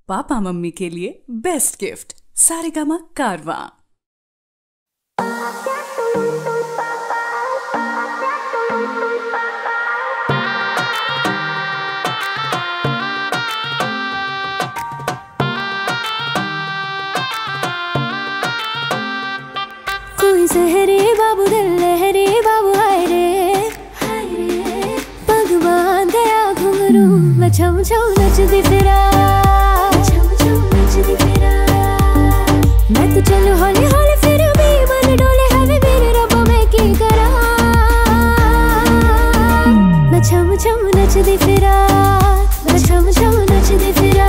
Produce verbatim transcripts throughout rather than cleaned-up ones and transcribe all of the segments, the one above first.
Papa mummy के लिए best gift Saregama कारवां। कोई सहरे बाबू दिल लहरे बाबू हाय रे पग बांध गया घुंघरू मैं छम छम नचदी फिरा छम छम नचदी फिरा मैं तो चलूं हौली हौली फिर भी मन डोले हवे मेरे रब्बा मैं की करा मैं छम छम नचदी फिरा मैं छम छम नचदी फिरा।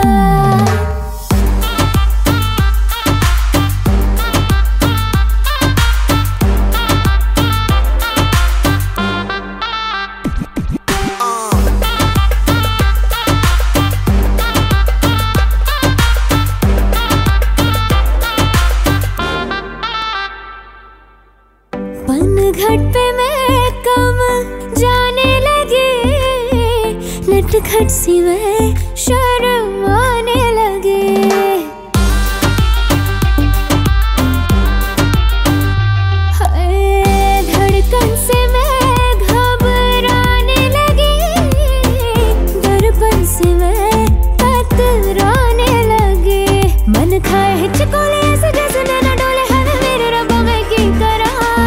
घट पे मैं कम जाने लगी नटखट सी मैं शर्म आने लगी धड़कन से मैं घबराने लगी दर्पण से मैं कतराने लगी मन खाए हिचकोले ऐसे जैसे नैना डोले हवे मेरे रब्बा मैं की करा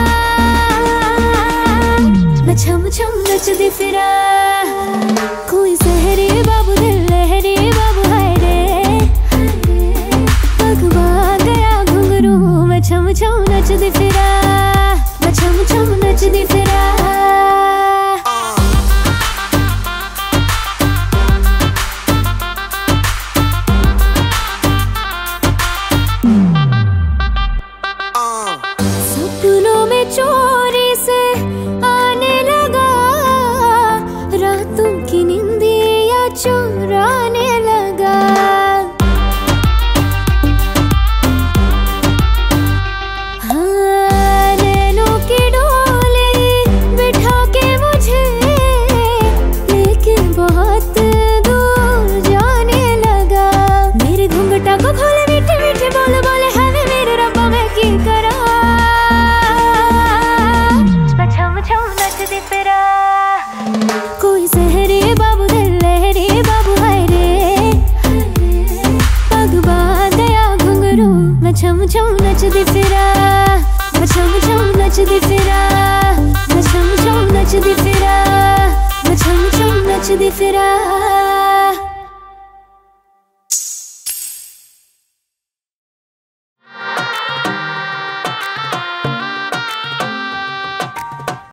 मैं छम छम नचदी फिरा कोई सहरे बाबू दिल लहरे बाबू हाय रे पग बांध गया घुंघरू मैं छम छम नचदी फिरा मैं छम छम नचदी फिरा। सपनों में चोरी से आने लगा रातों की नींदियां चुराने लगा हाँ नैनों की डोली बिठा के मुझे लेके बहुत दूर जाने लगा मेरे घूंघटा को खोले मीठे मीठे बोले बोले हवे मेरे रब्बा मैं की करा छम छम नचदी फिरा कोई सहरे बाबू दिल लहरे बाबू हाय रे पग बांध गया घुंघरू मैं छम छम नचदी फिरा मैं छम छम नचदी फिरा मैं छम छम नचदी फिरा मैं छम छम नचदी फिरा।